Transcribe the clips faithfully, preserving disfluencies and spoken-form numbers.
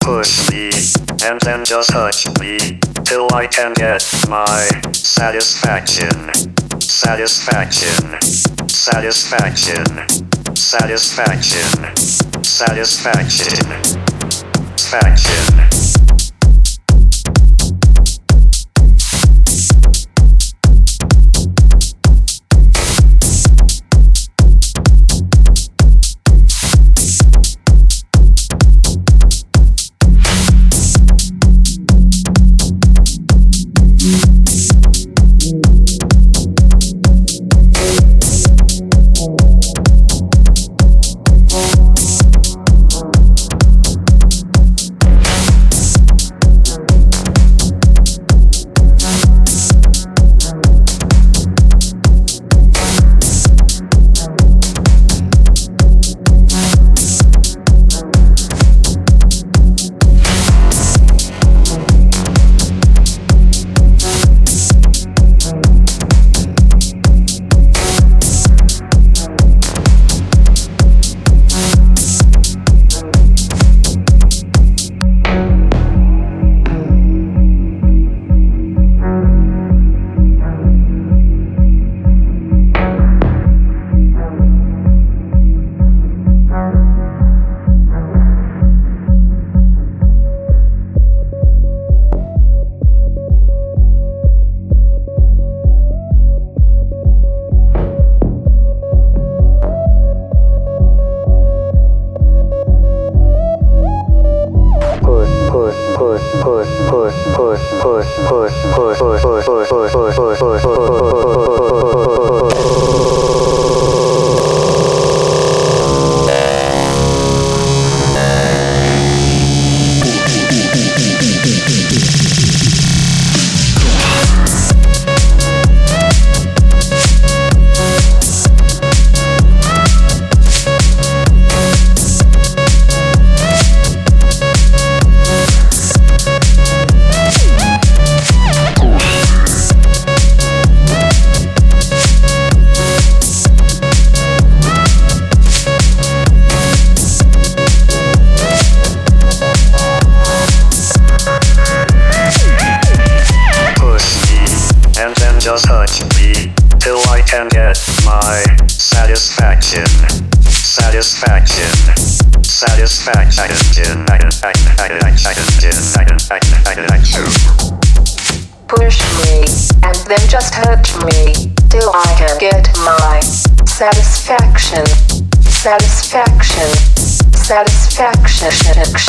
push me, and then just touch me, till I can get my satisfaction. Satisfaction. Satisfaction. Satisfaction. Satisfaction. Satisfaction. Just touch me, till I can get my satisfaction. Satisfaction. Satisfaction. Push me, and then just touch me, till I can get my satisfaction. Satisfaction. Satisfaction.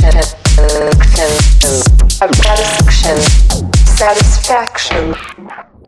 Satisfaction. Satisfaction.